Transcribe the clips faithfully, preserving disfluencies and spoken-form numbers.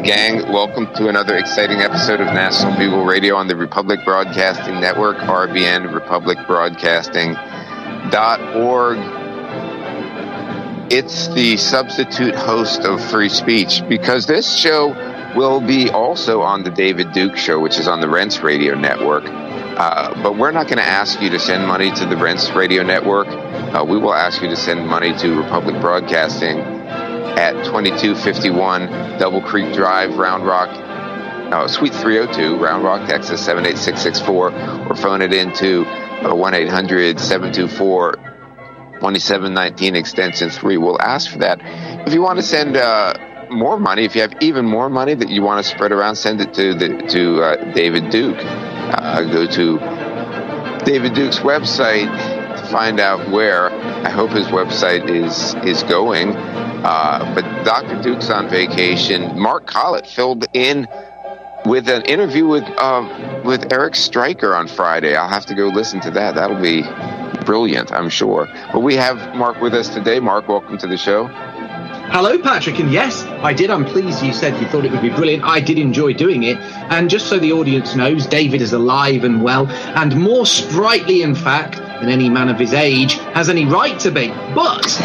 gang. Welcome to another exciting episode of National Bugle Radio on the Republic Broadcasting Network, R B N, republic broadcasting dot org. It's the substitute host of Free Speech, because this show will be also on the David Duke Show, which is on the Rents Radio Network. Uh, but we're not going to ask you to send money to the Rents Radio Network. Uh, we will ask you to send money to Republic Broadcasting at twenty-two fifty-one Double Creek Drive, Round Rock, uh, Suite three oh two, Round Rock, Texas, seven eight six six four, or phone it into uh, one eight hundred seven two four twenty-seven nineteen, extension three. We'll ask for that. If you want to send uh, more money, if you have even more money that you want to spread around, send it to the to uh, David Duke. Uh, go to David Duke's website to find out where. I hope his website is is going. Uh, but Doctor Duke's on vacation. Mark Collett filled in with an interview with uh, with Eric Stryker on Friday. I'll have to go listen to that. That'll be brilliant, I'm sure. But we have Mark with us today. Mark, welcome to the show. Hello, Patrick, and yes, I did. I'm pleased you said you thought it would be brilliant. I did enjoy doing it, and just so the audience knows, David is alive and well, and more sprightly, in fact, than any man of his age has any right to be. But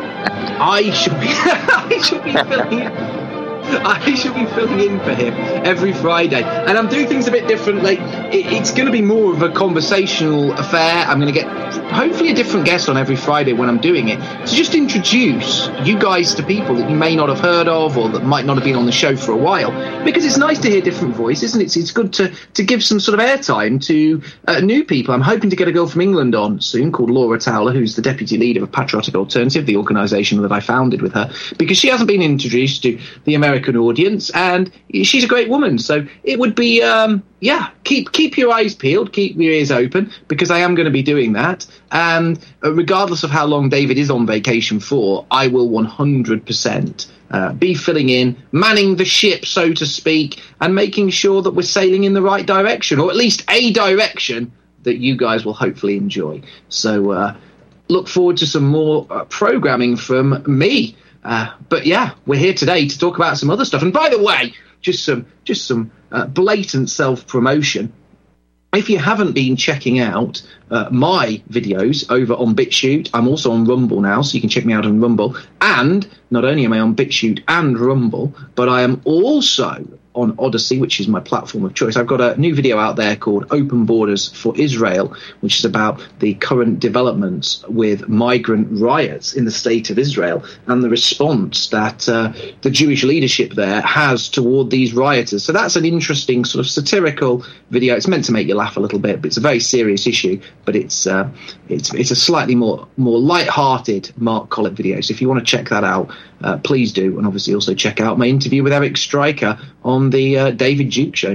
I should be, I should be filling in. I should be filling in for him every Friday, and I'm doing things a bit differently. It, it's going to be more of a conversational affair. I'm going to get hopefully a different guest on every Friday when I'm doing it, to just introduce you guys to people that you may not have heard of or that might not have been on the show for a while, because it's nice to hear different voices, and it's it's good to, to give some sort of airtime to uh, new people. I'm hoping to get a girl from England on soon called Laura Towler, who's the deputy leader of Patriotic Alternative, the organisation that I founded with her, because she hasn't been introduced to the American audience, and she's a great woman. So it would be um yeah keep keep your eyes peeled, keep your ears open, because I am going to be doing that. And uh, regardless of how long David is on vacation for, I will one hundred percent uh, be filling in, manning the ship, so to speak, and making sure that we're sailing in the right direction, or at least a direction that you guys will hopefully enjoy. So uh look forward to some more uh, programming from me. Uh, but yeah, we're here today to talk about some other stuff. And by the way, just some just some uh, blatant self-promotion. If you haven't been checking out uh, my videos over on BitChute, I'm also on Rumble now, so you can check me out on Rumble. And not only am I on BitChute and Rumble, but I am also on Odyssey, which is my platform of choice. I've got a new video out there called Open Borders for Israel, which is about the current developments with migrant riots in the state of Israel and the response that uh, the Jewish leadership there has toward these rioters. So that's an interesting sort of satirical video. It's meant to make you laugh a little bit, but it's a very serious issue. But it's uh, it's it's a slightly more more light-hearted Mark Collett video. So if you want to check that out, uh, please do. And obviously also check out my interview with Eric Stryker on the uh, David Duke Show.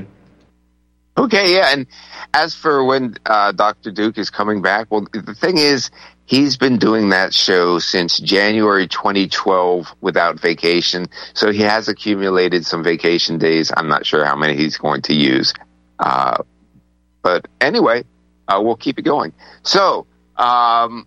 Okay, yeah, and as for when uh, Doctor Duke is coming back, well, the thing is, he's been doing that show since January twenty twelve without vacation, so he has accumulated some vacation days. I'm not sure how many he's going to use. Uh, but anyway, uh, we'll keep it going. So, um,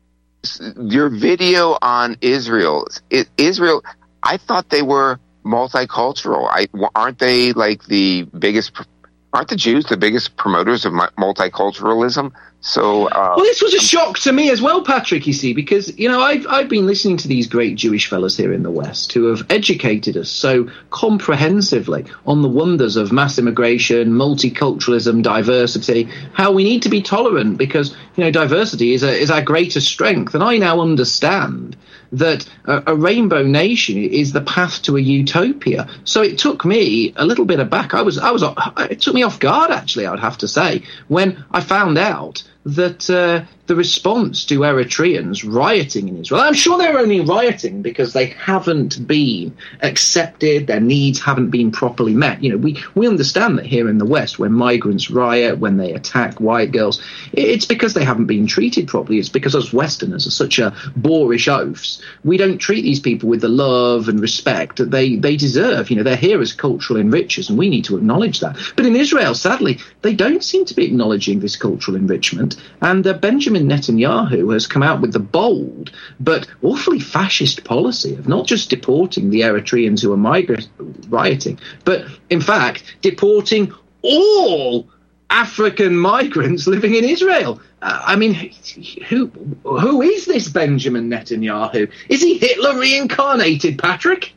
your video on Israel, it, Israel, I thought they were multicultural. I, aren't they like the biggest, aren't the Jews the biggest promoters of multiculturalism? So, uh, well, this was a shock to me as well, Patrick, you see, because, you know, I've, I've been listening to these great Jewish fellas here in the West who have educated us so comprehensively on the wonders of mass immigration, multiculturalism, diversity, how we need to be tolerant because, you know, diversity is a, is our greatest strength. And I now understand that a, a rainbow nation is the path to a utopia. So it took me a little bit aback. I was, I was, it took me off guard, actually, I would have to say, when I found out that uh, the response to Eritreans rioting in Israel, I'm sure they're only rioting because they haven't been accepted, their needs haven't been properly met. You know, we, we understand that here in the West, when migrants riot, when they attack white girls, it's because they haven't been treated properly. It's because us Westerners are such a boorish oafs. We don't treat these people with the love and respect that they, they deserve. You know, they're here as cultural enrichers, and we need to acknowledge that. But in Israel, sadly, they don't seem to be acknowledging this cultural enrichment. government. And uh, Benjamin Netanyahu has come out with the bold but awfully fascist policy of not just deporting the Eritreans who are migra- rioting, but in fact deporting all African migrants living in Israel. Uh, I mean, who who is this Benjamin Netanyahu? Is he Hitler reincarnated, Patrick?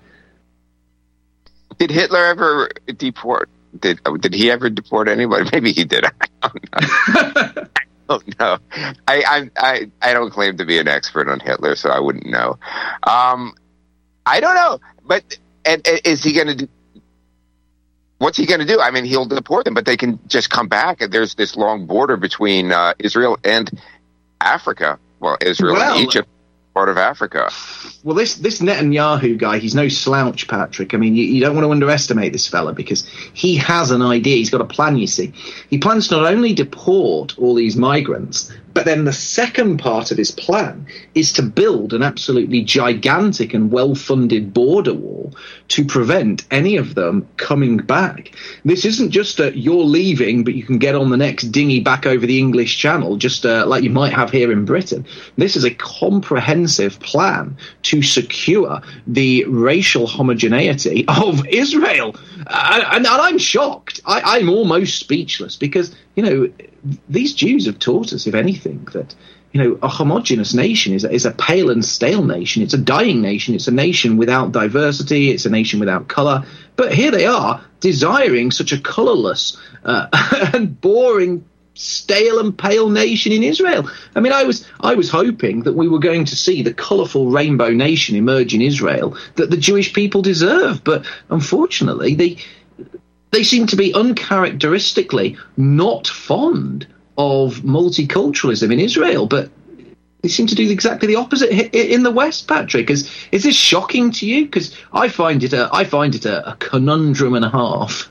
Did Hitler ever deport? Did did he ever deport anybody? Maybe he did. I don't know. I don't know. I, I I I don't claim to be an expert on Hitler, so I wouldn't know. Um, I don't know. But and, and is he going to do? What's he going to do? I mean, he'll deport them, but they can just come back. And there's this long border between uh, Israel and Africa. Well, Israel well, and Egypt, part of Africa. Well, this this Netanyahu guy, he's no slouch, Patrick. I mean, you, you don't want to underestimate this fella because he has an idea. He's got a plan, you see. He plans to not only deport all these migrants, but then the second part of his plan is to build an absolutely gigantic and well-funded border wall to prevent any of them coming back. This isn't just a you're leaving, but you can get on the next dinghy back over the English Channel, just uh, like you might have here in Britain. This is a comprehensive plan to secure the racial homogeneity of Israel. Uh, and, and I'm shocked. I, I'm almost speechless because, you know, these Jews have taught us, if anything, that, you know, a homogenous nation is a, is a pale and stale nation. It's a dying nation. It's a nation without diversity. It's a nation without color. But here they are, desiring such a colorless uh, and boring, stale and pale nation in Israel. I mean, I was I was hoping that we were going to see the colorful rainbow nation emerge in Israel that the Jewish people deserve. But unfortunately, they they seem to be uncharacteristically not fond of multiculturalism in Israel, but they seem to do exactly the opposite in the West, Patrick. Is is this shocking to you? Because I find it a I find it a, a conundrum and a half.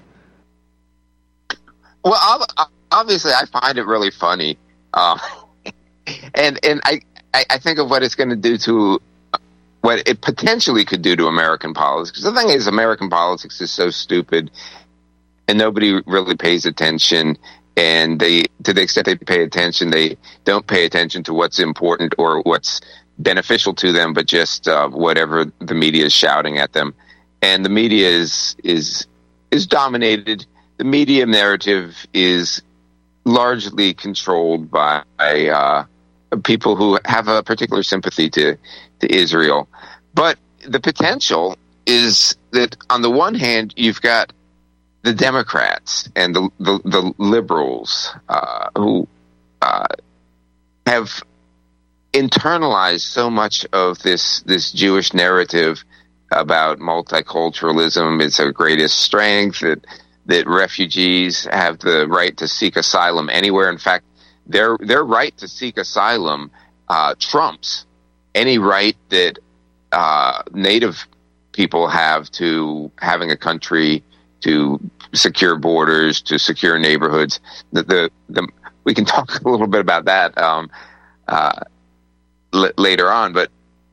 Well, I'll, obviously, I find it really funny, uh, and and I, I think of what it's going to do to what it potentially could do to American politics. Because the thing is, American politics is so stupid, and nobody really pays attention. And they, to the extent they pay attention, they don't pay attention to what's important or what's beneficial to them, but just uh, whatever the media is shouting at them. And the media is is is dominated. The media narrative is largely controlled by uh, people who have a particular sympathy to, to Israel. But the potential is that on the one hand, you've got the Democrats and the the, the liberals uh, who uh, have internalized so much of this this Jewish narrative about multiculturalism. It's our greatest strength, that that refugees have the right to seek asylum anywhere. In fact, their their right to seek asylum uh, trumps any right that uh, Native people have to having a country, to secure borders, to secure neighborhoods. The, the, the we can talk a little bit about that um, uh, l- later on. But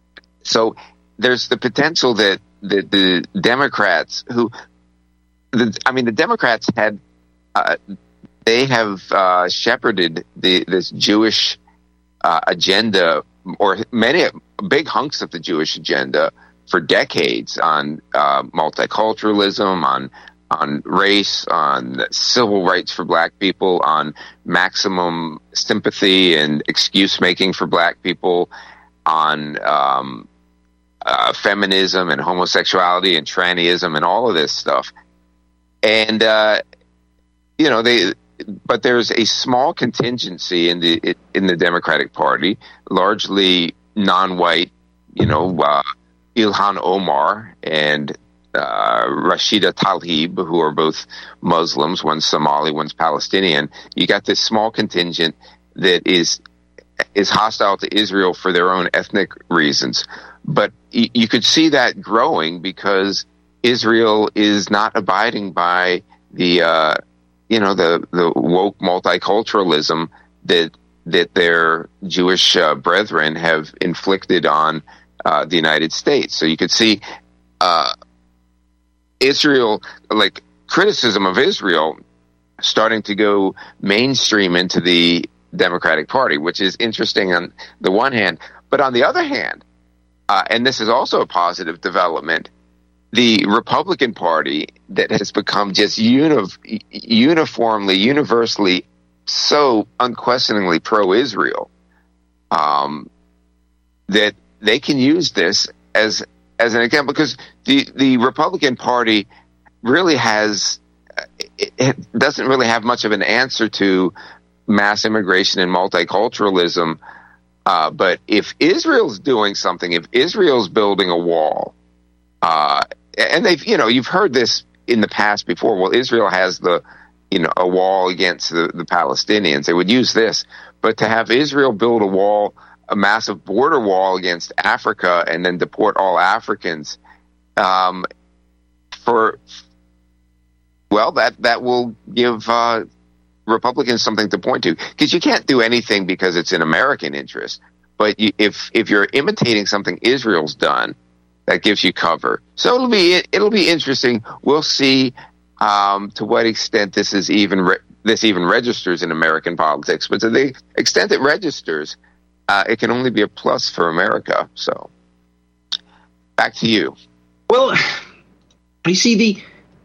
so there's the potential that, that the Democrats, who, the, I mean, the Democrats had, uh, they have uh, shepherded the this Jewish uh, agenda, or many big hunks of the Jewish agenda, for decades on uh, multiculturalism, on on race, on civil rights for black people, on maximum sympathy and excuse making for black people, on um, uh, feminism and homosexuality and trannyism and all of this stuff. And uh, you know, they, but there's a small contingency in the in the Democratic Party, largely non-white, you know, uh, Ilhan Omar and uh, Rashida Tlaib, who are both Muslims, one's Somali, one's Palestinian. You got this small contingent that is is hostile to Israel for their own ethnic reasons. But y- you could see that growing because Israel is not abiding by the, uh, you know, the, the woke multiculturalism that that their Jewish uh, brethren have inflicted on uh, the United States. So you could see uh, Israel, like criticism of Israel, starting to go mainstream into the Democratic Party, which is interesting on the one hand. But on the other hand, uh, and this is also a positive development, the Republican Party that has become just uni- uniformly, universally so unquestioningly pro-Israel, um, that they can use this as as an example, because the, the Republican Party really has, it, it doesn't really have much of an answer to mass immigration and multiculturalism. Uh, but if Israel's doing something, if Israel's building a wall, uh, and they've, you know, you've heard this in the past before. Well, Israel has the, you know, a wall against the, the Palestinians. They would use this, but to have Israel build a wall, a massive border wall against Africa, and then deport all Africans, um, for, well, that that will give uh, Republicans something to point to, because you can't do anything because it's in American interest. But you, if if you're imitating something Israel's done, that gives you cover. So it'll be it'll be interesting. We'll see um, to what extent this is even re- this even registers in American politics. But to the extent it registers, uh, it can only be a plus for America. So back to you. Well, you see, the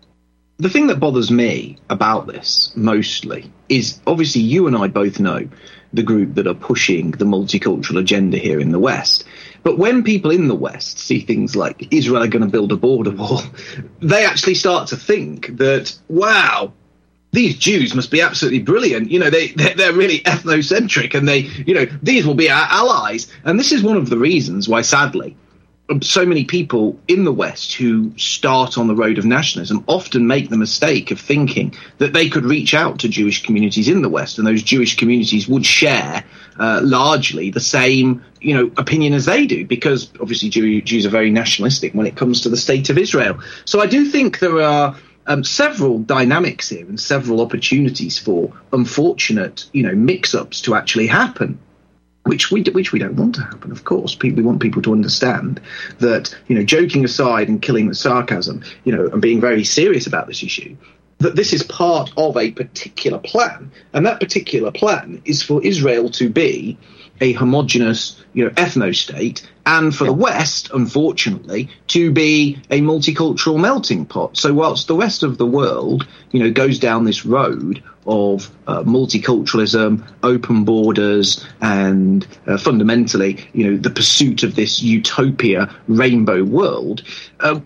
the thing that bothers me about this mostly is, obviously you and I both know the group that are pushing the multicultural agenda here in the West. But when people in the West see things like Israel are going to build a border wall, they actually start to think that, wow, these Jews must be absolutely brilliant. You know, they, they're really ethnocentric, and they, you know, these will be our allies. And this is one of the reasons why, sadly, so many people in the West who start on the road of nationalism often make the mistake of thinking that they could reach out to Jewish communities in the West, and those Jewish communities would share uh, largely the same, you know, opinion as they do, because obviously Jew- Jews are very nationalistic when it comes to the state of Israel. So I do think there are um, several dynamics here and several opportunities for unfortunate, you know, mix-ups to actually happen. Which we which we don't want to happen, of course. We want people to understand that, you know, joking aside and killing the sarcasm, you know, and being very serious about this issue, that this is part of a particular plan, and that particular plan is for Israel to be a homogenous, you know, ethno-state, and for the West, unfortunately, to be a multicultural melting pot. So whilst the rest of the world, you know, goes down this road of uh, multiculturalism, open borders, and uh, fundamentally, you know, the pursuit of this utopia rainbow world, uh,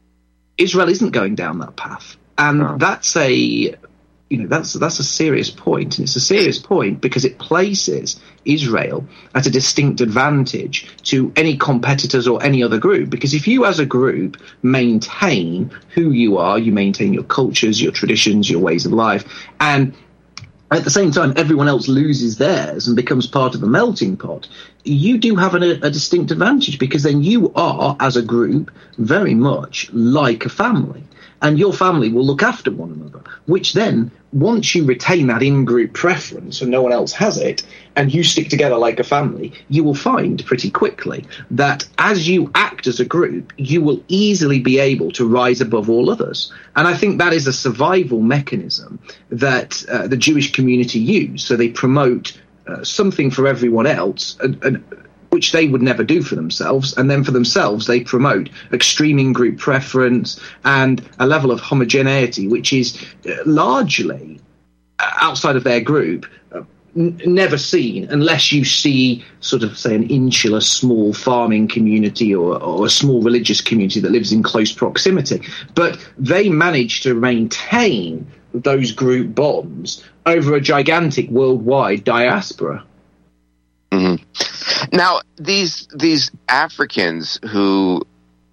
Israel isn't going down that path. And oh. that's a, you know, that's that's a serious point. And it's a serious point because it places Israel at a distinct advantage to any competitors or any other group. Because if you as a group maintain who you are, you maintain your cultures, your traditions, your ways of life, and at the same time everyone else loses theirs and becomes part of a melting pot, you do have an, a distinct advantage, because then you are, as a group, very much like a family. And your family will look after one another, which then, once you retain that in-group preference and no one else has it, and you stick together like a family, you will find pretty quickly that as you act as a group, you will easily be able to rise above all others. And I think that is a survival mechanism that uh, the Jewish community use. So they promote uh, something for everyone else, and, and which they would never do for themselves, and then for themselves they promote extreme in-group preference and a level of homogeneity which is uh, largely uh, outside of their group uh, n- never seen, unless you see sort of, say, an insular small farming community or, or a small religious community that lives in close proximity. But they manage to maintain those group bonds over a gigantic worldwide diaspora. Mm-hmm. Now, these these Africans who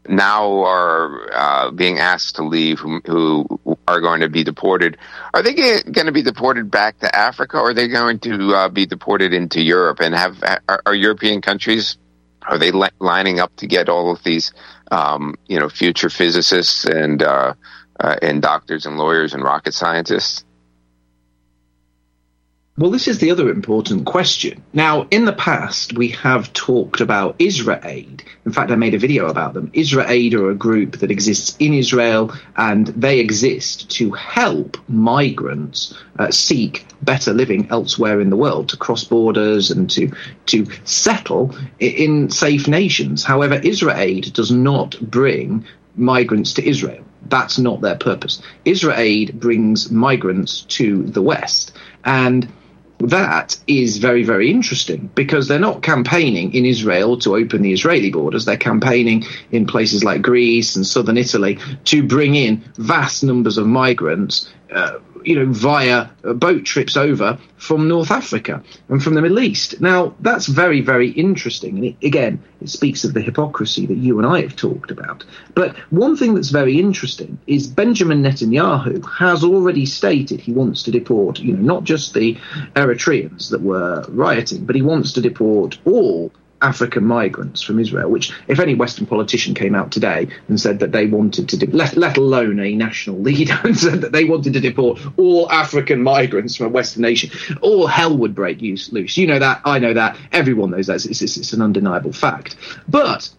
now are uh, being asked to leave, who, who are going to be deported, are they going to be deported back to Africa, or are they going to uh, be deported into Europe? And have are, are European countries, are they li- lining up to get all of these, um, you know, future physicists and uh, uh, and doctors and lawyers and rocket scientists? Well, this is the other important question. Now, in the past, we have talked about IsraAid. In fact, I made a video about them. IsraAid are a group that exists in Israel, and they exist to help migrants uh, seek better living elsewhere in the world, to cross borders and to to settle in safe nations. However, IsraAid does not bring migrants to Israel. That's not their purpose. IsraAid brings migrants to the West, and that is very, very interesting, because they're not campaigning in Israel to open the Israeli borders. They're campaigning in places like Greece and southern Italy to bring in vast numbers of migrants, uh, you know, via boat trips over from North Africa and from the Middle East. Now, that's very, very interesting. And it, again, it speaks of the hypocrisy that you and I have talked about. But one thing that's very interesting is Benjamin Netanyahu has already stated he wants to deport, you know, not just the Eritreans that were rioting, but he wants to deport all African migrants from Israel, which if any Western politician came out today and said that they wanted to, de- let, let alone a national leader, and said that they wanted to deport all African migrants from a Western nation, all hell would break loose. You know that, I know that, everyone knows that, it's, it's, it's an undeniable fact. But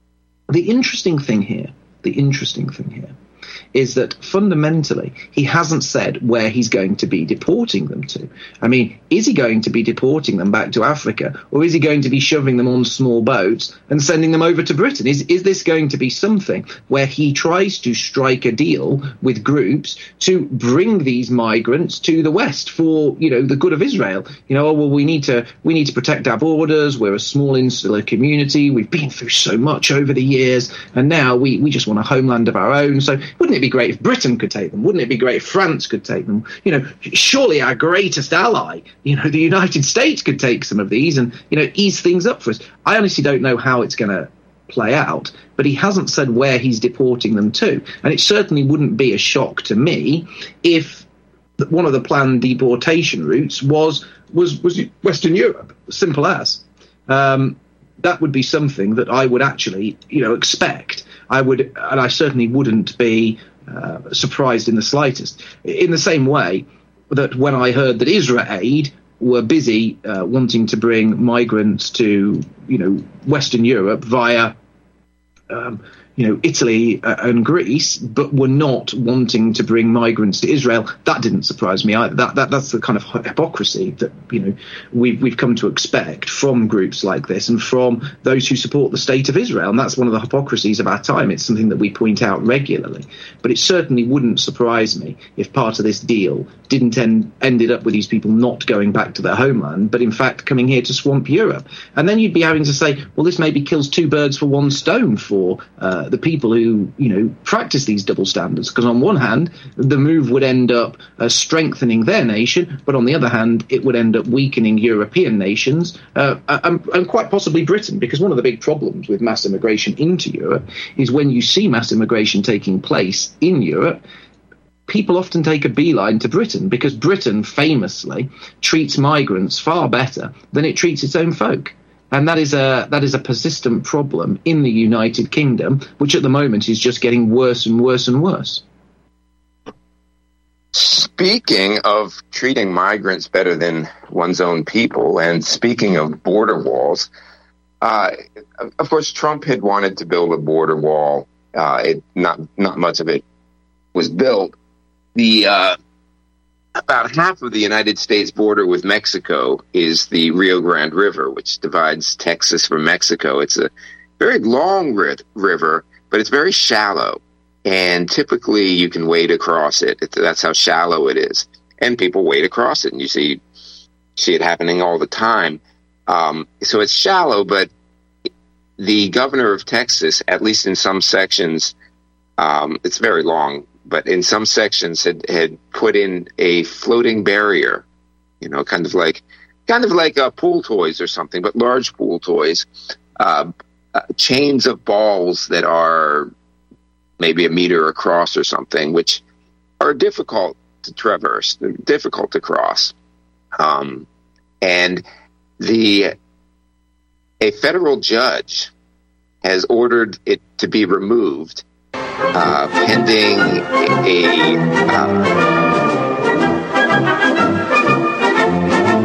the interesting thing here, the interesting thing here, is that fundamentally he hasn't said where he's going to be deporting them to. I mean, is he going to be deporting them back to Africa, or is he going to be shoving them on small boats and sending them over to Britain? Is is this going to be something where he tries to strike a deal with groups to bring these migrants to the West for, you know, the good of Israel? You know, oh, well, we need to we need to protect our borders. We're a small insular community. We've been through so much over the years, and now we, we just want a homeland of our own. So wouldn't it be great if Britain could take them? Wouldn't it be great if France could take them? You know, surely our greatest ally, you know, the United States could take some of these and, you know, ease things up for us. I honestly don't know how it's going to play out, but he hasn't said where he's deporting them to. And it certainly wouldn't be a shock to me if one of the planned deportation routes was was, was Western Europe, simple as. Um, that would be something that I would actually, you know, expect. I would, and I certainly wouldn't be uh, surprised in the slightest. In the same way that when I heard that IsraAid were busy uh, wanting to bring migrants to, you know, Western Europe via, um, you know, Italy uh, and Greece, but were not wanting to bring migrants to Israel, that didn't surprise me either. That, that that's the kind of hypocrisy that, you know, we've we've come to expect from groups like this and from those who support the state of Israel. And that's one of the hypocrisies of our time. It's something that we point out regularly. But it certainly wouldn't surprise me if part of this deal didn't end ended up with these people not going back to their homeland, but in fact coming here to swamp Europe. And then you'd be having to say, well, this maybe kills two birds for one stone for uh, the people who, you know, practice these double standards. Because on one hand, the move would end up uh, strengthening their nation, but on the other hand, it would end up weakening European nations uh, and, and quite possibly Britain. Because one of the big problems with mass immigration into Europe is when you see mass immigration taking place in Europe, people often take a beeline to Britain, because Britain famously treats migrants far better than it treats its own folk. And that is a that is a persistent problem in the United Kingdom, which at the moment is just getting worse and worse and worse. Speaking of treating migrants better than one's own people, and speaking of border walls, uh, of course, Trump had wanted to build a border wall. Uh, it, not not much of it was built. The uh, about half of the United States border with Mexico is the Rio Grande River, which divides Texas from Mexico. It's a very long ri- river, but it's very shallow. And typically you can wade across it. It's, that's how shallow it is. And people wade across it, and you see see it happening all the time. Um, so it's shallow, but the governor of Texas, at least in some sections, um, it's very long, but in some sections had, had put in a floating barrier, you know, kind of like kind of like uh, pool toys or something, but large pool toys, uh, uh, chains of balls that are maybe a meter across or something, which are difficult to traverse, they're difficult to cross. Um, and the a federal judge has ordered it to be removed, Uh, pending a, uh,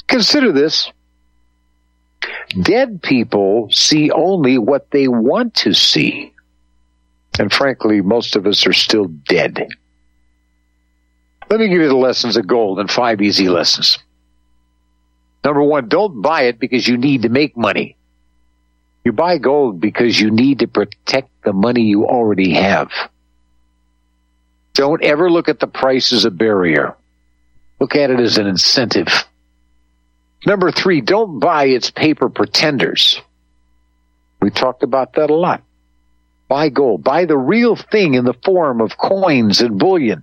Consider this. Dead people see only what they want to see. And frankly, most of us are still dead. Let me give you the lessons of gold and five easy lessons. Number one, don't buy it because you need to make money. You buy gold because you need to protect the money you already have. Don't ever look at the price as a barrier. Look at it as an incentive. Number three, don't buy its paper pretenders. We talked about that a lot. Buy gold. Buy the real thing in the form of coins and bullion.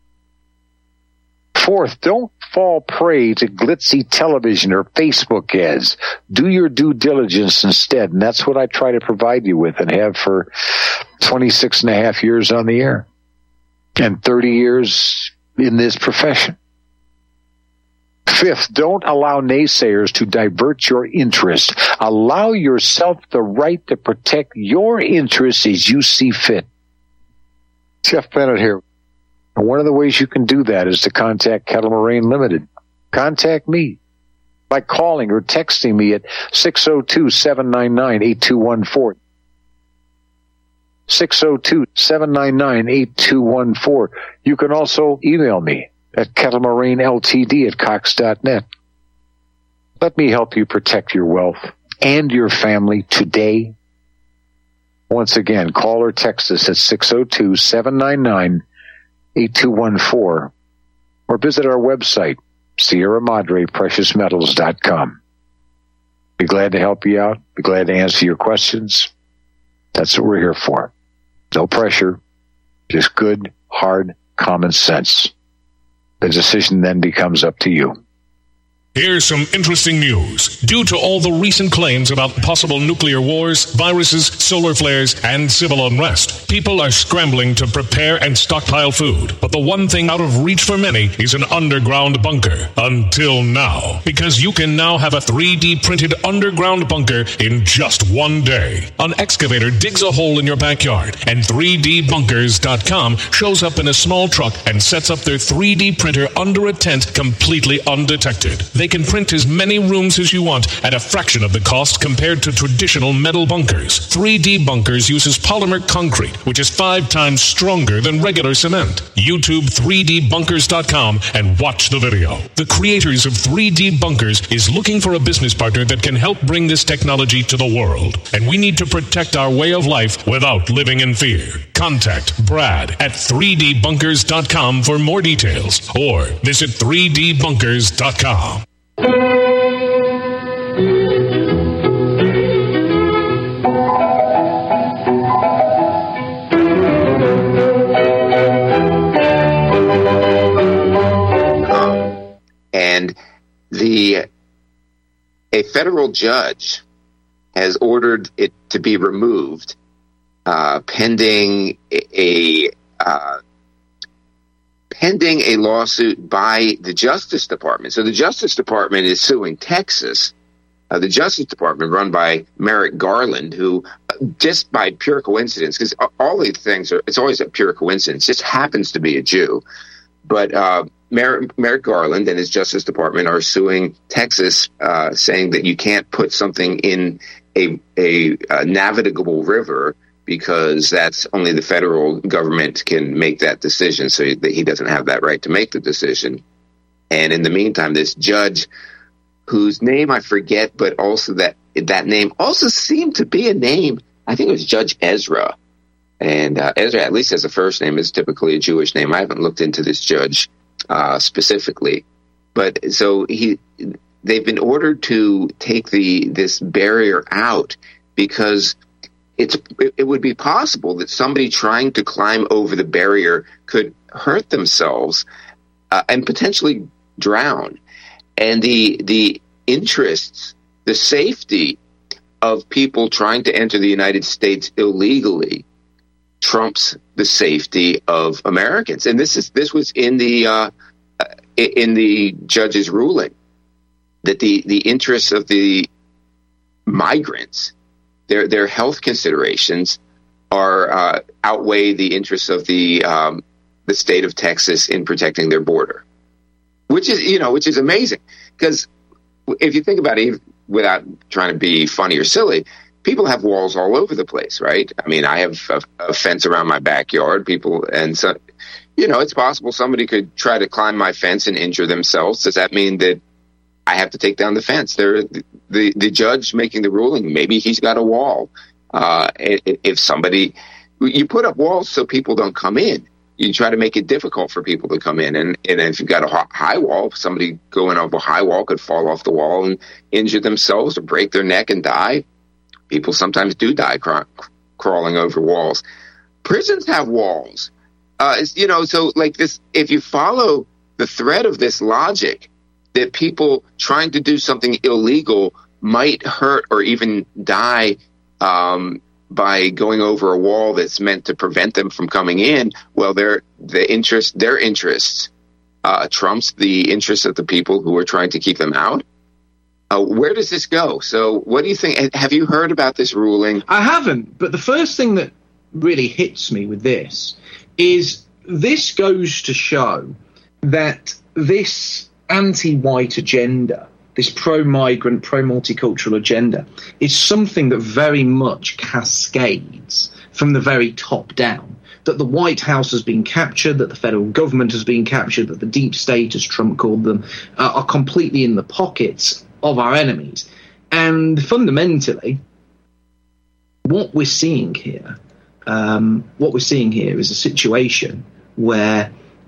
Fourth, don't fall prey to glitzy television or Facebook ads. Do your due diligence instead, and that's what I try to provide you with and have for twenty-six and a half years on the air and thirty years in this profession. Fifth, don't allow naysayers to divert your interest. Allow yourself the right to protect your interests as you see fit. Jeff Bennett here. And one of the ways you can do that is to contact Kettle Moraine Limited. Contact me by calling or texting me at six oh two, seven nine nine, eight two one four. six oh two, seven nine nine, eight two one four. You can also email me at kettlemoraine L T D at cox dot net. Let me help you protect your wealth and your family today. Once again, call or text us at six oh two, seven nine nine, eight two one four or visit our website, Sierra Madre Precious Metals dot com. Be glad to help you out. Be glad to answer your questions. That's what we're here for. No pressure, just good, hard, common sense. The decision then becomes up to you. Here's some interesting news. Due to all the recent claims about possible nuclear wars, viruses, solar flares, and civil unrest, people are scrambling to prepare and stockpile food. But the one thing out of reach for many is an underground bunker. Until now. Because you can now have a three D printed underground bunker in just one day. An excavator digs a hole in your backyard, and three D bunkers dot com shows up in a small truck and sets up their three D printer under a tent completely undetected. They can print as many rooms as you want at a fraction of the cost compared to traditional metal bunkers. three D Bunkers uses polymer concrete, which is five times stronger than regular cement. YouTube three D bunkers dot com and watch the video. The creators of three D Bunkers is looking for a business partner that can help bring this technology to the world. And we need to protect our way of life without living in fear. Contact Brad at three D bunkers dot com for more details or visit three D bunkers dot com. And the a federal judge has ordered it to be removed uh, pending a uh, pending a lawsuit by the Justice Department. So the Justice Department is suing Texas. Uh, the Justice Department, run by Merrick Garland, who uh, just by pure coincidence, because all these things are, it's always a pure coincidence, just happens to be a Jew. But uh, Merrick, Merrick Garland and his Justice Department are suing Texas, uh, saying that you can't put something in a, a, a navigable river because that's only the federal government can make that decision. So that he doesn't have that right to make the decision. And in the meantime, this judge, whose name I forget, but also that that name also seemed to be a name, I think it was Judge Ezra. And uh, Ezra, at least as a first name, is typically a Jewish name. I haven't looked into this judge uh, specifically. But so he, they've been ordered to take the this barrier out because it's it would be possible that somebody trying to climb over the barrier could hurt themselves uh, and potentially drown. And the the interests, the safety of people trying to enter the United States illegally trumps the safety of Americans. And this is this was in the uh, in the judge's ruling that the the interests of the migrants, their their health considerations, are uh, outweigh the interests of the um, the state of Texas in protecting their border, which is you know which is amazing because if you think about it, without trying to be funny or silly, people have walls all over the place, right? I mean, I have a, a fence around my backyard. People, and so, you know, it's possible somebody could try to climb my fence and injure themselves. Does that mean that I have to take down the fence? There, the the judge making the ruling, maybe he's got a wall. Uh, if somebody, you put up walls so people don't come in. You try to make it difficult for people to come in. And, and if you've got a high wall, somebody going up a high wall could fall off the wall and injure themselves or break their neck and die. People sometimes do die craw- crawling over walls. Prisons have walls. Uh, you know, so like this, if you follow the thread of this logic that people trying to do something illegal might hurt or even die um, by going over a wall that's meant to prevent them from coming in, well, their the interest, their interests uh, trumps the interests of the people who are trying to keep them out. Uh, where does this go? So what do you think? Have you heard about this ruling? I haven't, but the first thing that really hits me with this is this goes to show that this anti-white agenda, this pro-migrant, pro-multicultural agenda, is something that very much cascades from the very top down. That the White House has been captured, that the federal government has been captured, that the deep state, as Trump called them, uh, are completely in the pockets of our enemies. And fundamentally, what we're seeing here, um, what we're seeing here is a situation where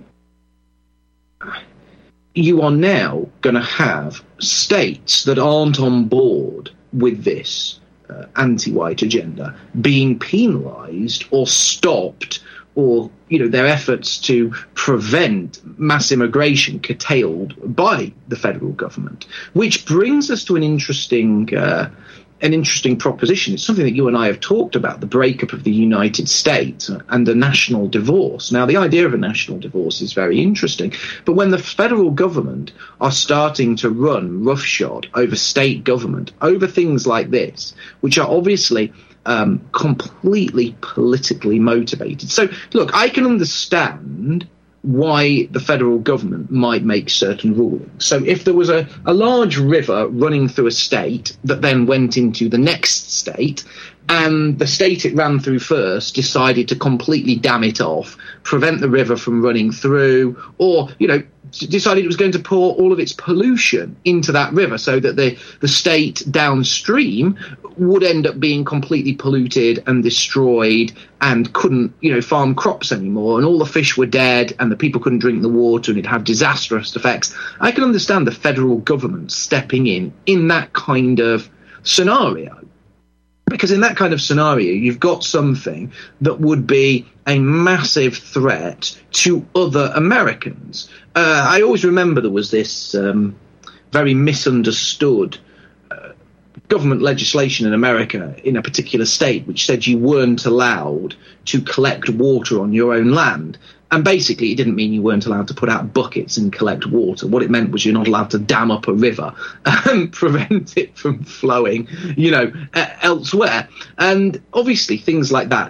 you are now going to have states that aren't on board with this uh, anti-white agenda being penalized or stopped, or, you know, their efforts to prevent mass immigration curtailed by the federal government, which brings us to an interesting uh, an interesting proposition. It's something that you and I have talked about, the breakup of the United States and a national divorce. Now, the idea of a national divorce is very interesting, but when the federal government are starting to run roughshod over state government, over things like this, which are obviously um, completely politically motivated. So, look, I can understand why the federal government might make certain rulings. So if there was a, a large river running through a state that then went into the next state, and the state it ran through first decided to completely dam it off, prevent the river from running through, or, you know, decided it was going to pour all of its pollution into that river so that the, the state downstream would end up being completely polluted and destroyed and couldn't, you know, farm crops anymore, and all the fish were dead and the people couldn't drink the water and it'd have disastrous effects. I can understand the federal government stepping in in that kind of scenario. Because in that kind of scenario, you've got something that would be a massive threat to other Americans. Uh, I always remember there was this um, very misunderstood uh, government legislation in America in a particular state which said you weren't allowed to collect water on your own land. And basically, it didn't mean you weren't allowed to put out buckets and collect water. What it meant was you're not allowed to dam up a river and prevent it from flowing, you know, uh, elsewhere. And obviously, things like that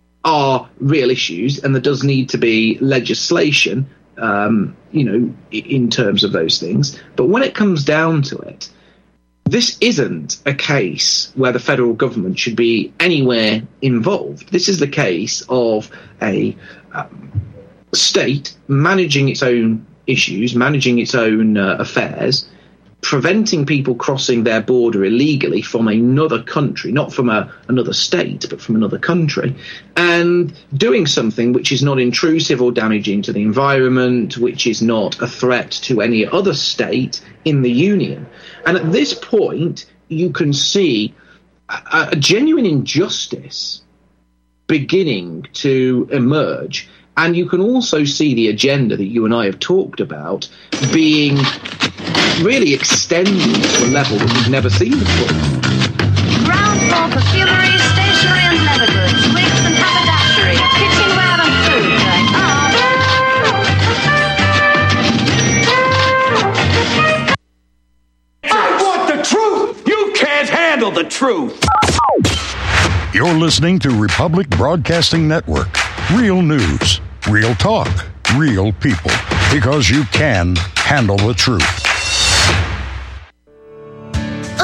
are real issues, and there does need to be legislation, um, you know, in terms of those things. But when it comes down to it, this isn't a case where the federal government should be anywhere involved. This is the case of a um, state managing its own issues, managing its own uh, affairs, preventing people crossing their border illegally from another country, not from a, another state, but from another country, and doing something which is not intrusive or damaging to the environment, which is not a threat to any other state in the Union. And at this point, you can see a, a genuine injustice beginning to emerge. And you can also see the agenda that you and I have talked about being really extended to a level that we've never seen before. Ground floor perfumery, stationery and leather goods, wigs and haberdashery, kitchenware and food. I want the truth! You can't handle the truth! You're listening to Republic Broadcasting Network. Real news, real talk, real people. Because you can handle the truth.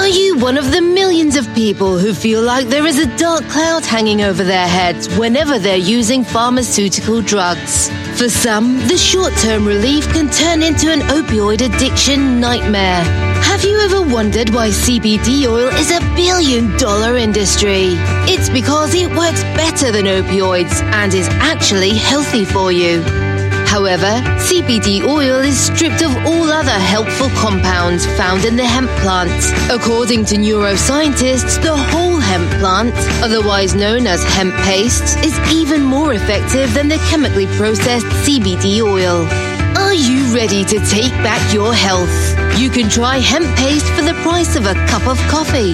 Are you one of the millions of people who feel like there is a dark cloud hanging over their heads whenever they're using pharmaceutical drugs? For some, the short-term relief can turn into an opioid addiction nightmare. Have you ever wondered why C B D oil is a billion-dollar industry? It's because it works better than opioids and is actually healthy for you. However, C B D oil is stripped of all other helpful compounds found in the hemp plant. According to neuroscientists, the whole hemp plant, otherwise known as hemp paste, is even more effective than the chemically processed C B D oil. Are you ready to take back your health? You can try hemp paste for the price of a cup of coffee.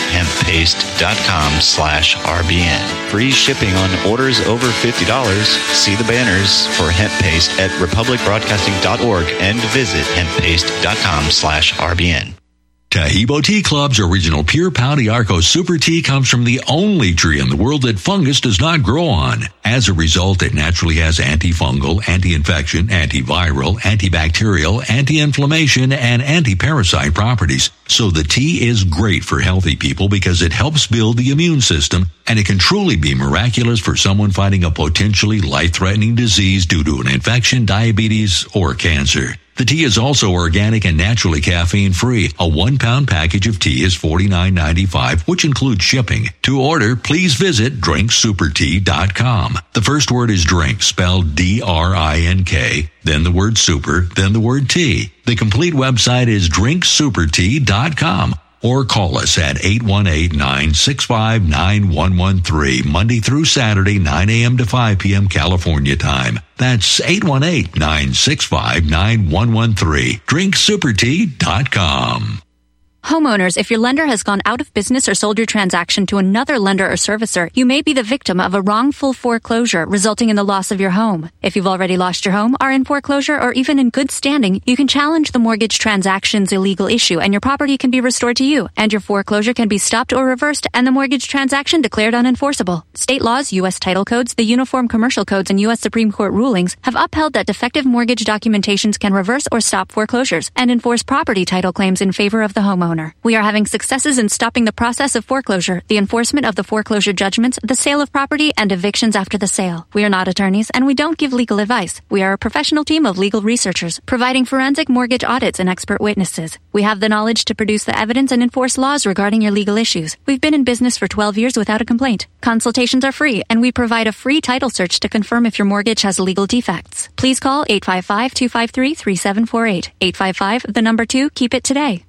hemppaste.com slash RBN. Free shipping on orders over fifty dollars. See the banners for hemp paste at republic broadcasting dot org and visit hemppaste.com slash RBN. Tahibo Tea Club's original pure Pau d'Arco Super Tea comes from the only tree in the world that fungus does not grow on. As a result, it naturally has antifungal, anti-infection, antiviral, antibacterial, anti-inflammation, and anti-parasite properties. So the tea is great for healthy people because it helps build the immune system, and it can truly be miraculous for someone fighting a potentially life-threatening disease due to an infection, diabetes, or cancer. The tea is also organic and naturally caffeine-free. A one-pound package of tea is forty-nine ninety-five, which includes shipping. To order, please visit drink super tea dot com. The first word is drink, spelled D R I N K, then the word super, then the word tea. The complete website is drink super tea dot com. Or call us at eight one eight, nine six five, nine one one three, Monday through Saturday, nine a.m. to five p.m. California time. That's eight one eight, nine six five, nine one one three. drink super tea dot com. Homeowners, if your lender has gone out of business or sold your transaction to another lender or servicer, you may be the victim of a wrongful foreclosure resulting in the loss of your home. If you've already lost your home, are in foreclosure, or even in good standing, you can challenge the mortgage transaction's illegal issue and your property can be restored to you, and your foreclosure can be stopped or reversed and the mortgage transaction declared unenforceable. State laws, U S title codes, the Uniform Commercial Codes, and U S Supreme Court rulings have upheld that defective mortgage documentations can reverse or stop foreclosures and enforce property title claims in favor of the homeowner. We are having successes in stopping the process of foreclosure, the enforcement of the foreclosure judgments, the sale of property, and evictions after the sale. We are not attorneys, and we don't give legal advice. We are a professional team of legal researchers, providing forensic mortgage audits and expert witnesses. We have the knowledge to produce the evidence and enforce laws regarding your legal issues. We've been in business for twelve years without a complaint. Consultations are free, and we provide a free title search to confirm if your mortgage has legal defects. Please call eight five five, two five three, three seven four eight. eight five five, the number two, keep it today.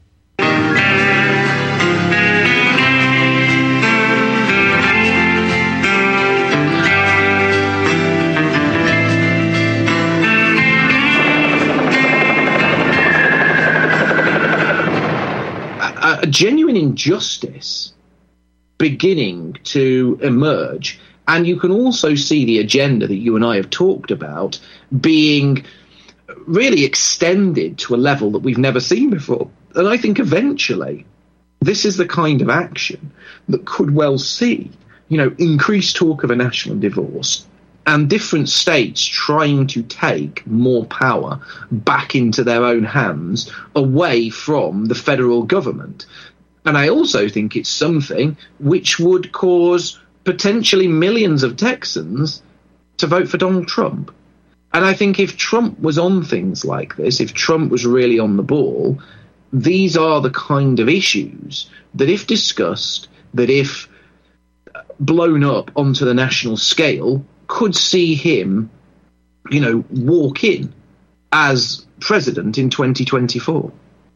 A genuine injustice beginning to emerge, and you can also see the agenda that you and I have talked about being really extended to a level that we've never seen before. And I think eventually this is the kind of action that could well see, you know, increased talk of a national divorce and different states trying to take more power back into their own hands away from the federal government. And I also think it's something which would cause potentially millions of Texans to vote for Donald Trump. And I think if Trump was on things like this, if Trump was really on the ball, these are the kind of issues that if discussed, that if blown up onto the national scale, could see him, you know, walk in as president in twenty twenty-four.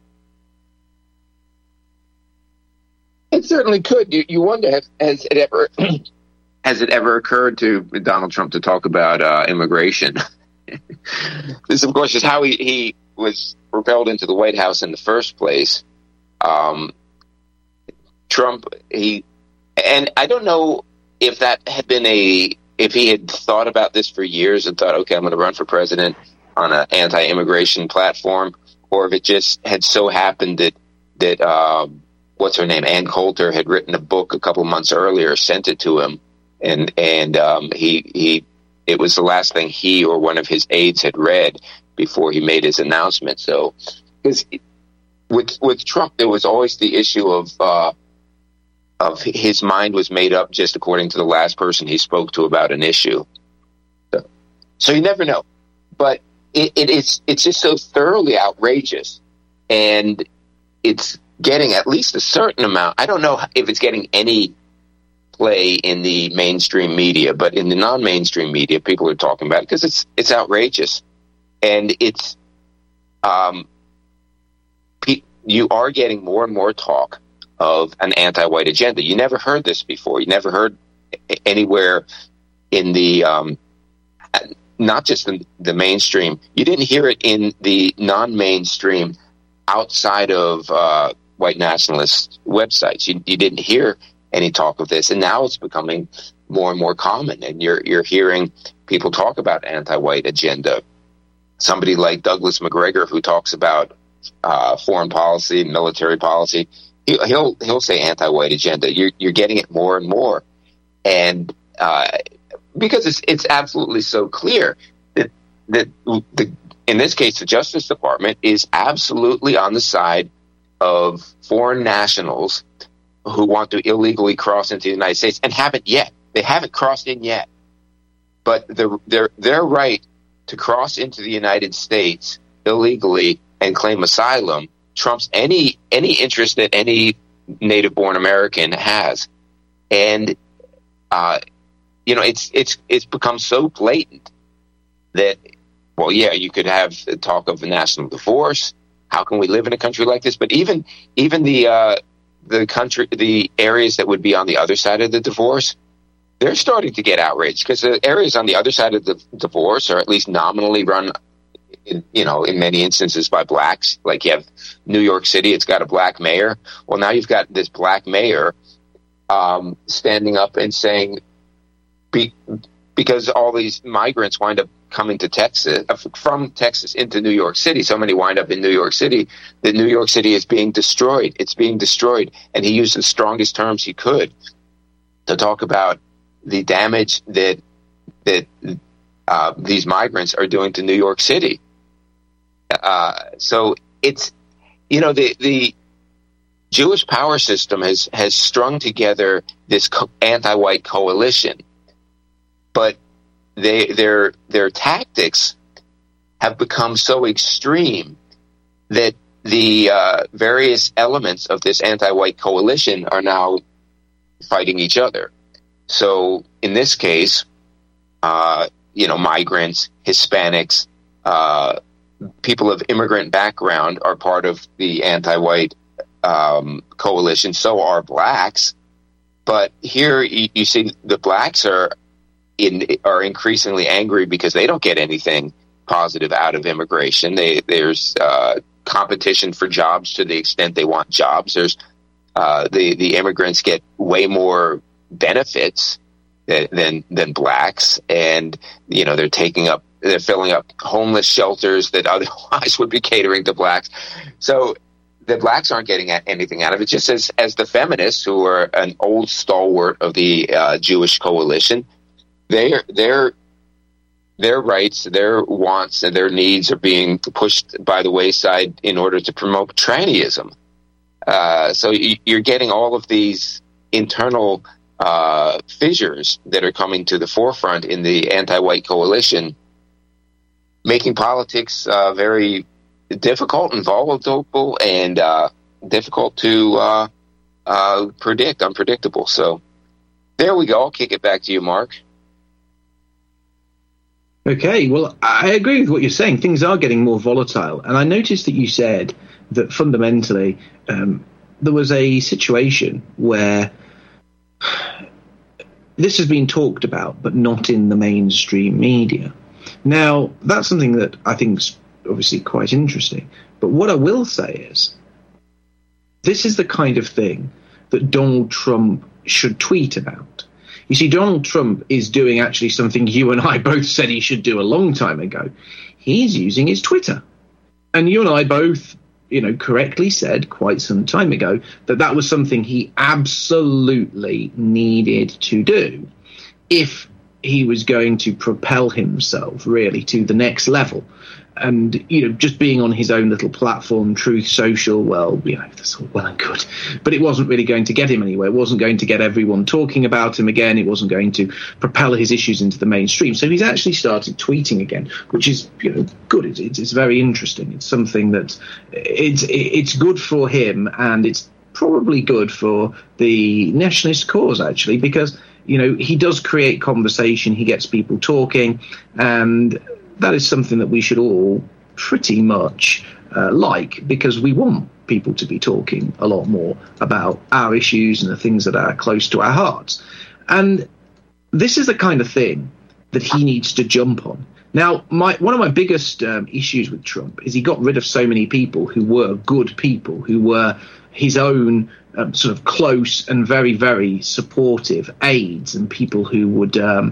It certainly could. You, you wonder, has, has it ever has it ever occurred to Donald Trump to talk about uh, immigration? This, of course, is how he, he was propelled into the White House in the first place. Um, Trump, he, and I don't know if that had been a, if he had thought about this for years and thought, okay, I'm going to run for president on an anti-immigration platform, or if it just had so happened that, that, um, what's her name, Ann Coulter, had written a book a couple months earlier, sent it to him, and, and, um, he, he, it was the last thing he or one of his aides had read before he made his announcement. So, because with with Trump, there was always the issue of uh, of his mind was made up just according to the last person he spoke to about an issue. So, so you never know, but it, it, it's it's just so thoroughly outrageous, and it's getting at least a certain amount. I don't know if it's getting any play in the mainstream media, but in the non-mainstream media, people are talking about it because it's it's outrageous, and it's um, pe- you are getting more and more talk of an anti-white agenda. You never heard this before. You never heard anywhere in the um, not just in the mainstream. You didn't hear it in the non-mainstream outside of uh, white nationalist websites. You, you didn't hear any talk of this, and now it's becoming more and more common. And you're you're hearing people talk about anti-white agenda. Somebody like Douglas McGregor, who talks about uh, foreign policy, military policy, he, he'll he'll say anti-white agenda. You're you're getting it more and more, and uh, because it's it's absolutely so clear that that the in this case the Justice Department is absolutely on the side of foreign nationals who want to illegally cross into the United States and haven't yet. They haven't crossed in yet. But their their their right to cross into the United States illegally and claim asylum trumps any any interest that any native-born American has. And uh, you know, it's it's it's become so blatant that, well, yeah, you could have talk of a national divorce. How can we live in a country like this? But even even the uh, the country, the areas that would be on the other side of the divorce, they're starting to get outraged because the areas on the other side of the divorce are at least nominally run, in, you know, in many instances by blacks. Like you have New York City, it's got a black mayor. Well, now you've got this black mayor um, standing up and saying, be, because all these migrants wind up coming to Texas, uh, from Texas into New York City, so many wind up in New York City, that New York City is being destroyed. It's being destroyed. And he used the strongest terms he could to talk about the damage that that uh, these migrants are doing to New York City. Uh, so it's, you know, the the Jewish power system has, has strung together this co- anti-white coalition, but they their their tactics have become so extreme that the uh, various elements of this anti-white coalition are now fighting each other. So in this case, uh, you know, migrants, Hispanics, uh, people of immigrant background are part of the anti-white um, coalition. So are blacks. But here you, you see the blacks are in, are increasingly angry because they don't get anything positive out of immigration. They, there's uh, competition for jobs to the extent they want jobs. There's uh, the the immigrants get way more benefits than, than than blacks, and you know they're taking up they're filling up homeless shelters that otherwise would be catering to blacks. So the blacks aren't getting anything out of it. Just as as the feminists, who are an old stalwart of the uh, Jewish coalition, their their their rights, their wants, and their needs are being pushed by the wayside in order to promote trannyism. Uh, so you're getting all of these internal uh, fissures that are coming to the forefront in the anti-white coalition, making politics uh, very difficult and volatile and uh, difficult to uh, uh, predict, unpredictable. So there we go. I'll kick it back to you, Mark. Okay, well, I agree with what you're saying. Things are getting more volatile. And I noticed that you said that fundamentally um, there was a situation where this has been talked about, but not in the mainstream media. Now, that's something that I think is obviously quite interesting. But what I will say is, this is the kind of thing that Donald Trump should tweet about. You see, Donald Trump is doing actually something you and I both said he should do a long time ago. He's using his Twitter. And you and I both, you know, correctly said quite some time ago that that was something he absolutely needed to do if he was going to propel himself really to the next level. and, you know, just being on his own little platform, Truth Social, well, you know, that's all well and good. But it wasn't really going to get him anywhere. It wasn't going to get everyone talking about him again. It wasn't going to propel his issues into the mainstream. So he's actually started tweeting again, which is, you know, good. It's, it's, it's very interesting. It's something that it's, it's good for him, and it's probably good for the nationalist cause, actually, because, you know, he does create conversation. He gets people talking, and that is something that we should all pretty much uh, like, because we want people to be talking a lot more about our issues and the things that are close to our hearts. And this is the kind of thing that he needs to jump on. Now, my, one of my biggest um, issues with Trump is he got rid of so many people who were good people, who were his own um, sort of close and very, very supportive aides, and people who would um,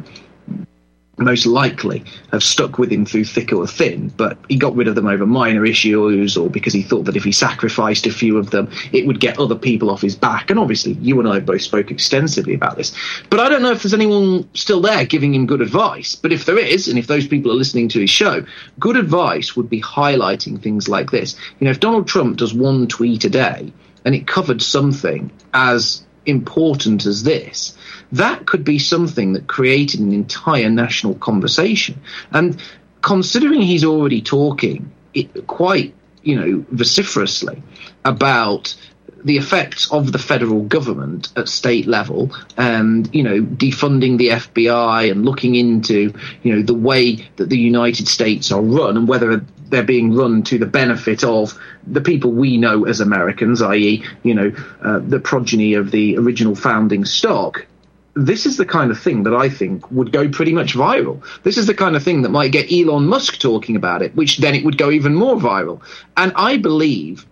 most likely have stuck with him through thick or thin, but he got rid of them over minor issues, or because he thought that if he sacrificed a few of them, it would get other people off his back. And obviously, you and I both spoke extensively about this. But I don't know if there's anyone still there giving him good advice. But if there is, and if those people are listening to his show, good advice would be highlighting things like this. You know, if Donald Trump does one tweet a day, and it covered something as important as this, that could be something that created an entire national conversation. And considering he's already talking it quite, you know, vociferously about the effects of the federal government at state level, and, you know, defunding the F B I and looking into, you know, the way that the United States are run and whether they're being run to the benefit of the people we know as Americans, that is, you know, uh, the progeny of the original founding stock. This is the kind of thing that I think would go pretty much viral. This is the kind of thing that might get Elon Musk talking about it, which then it would go even more viral. And I believe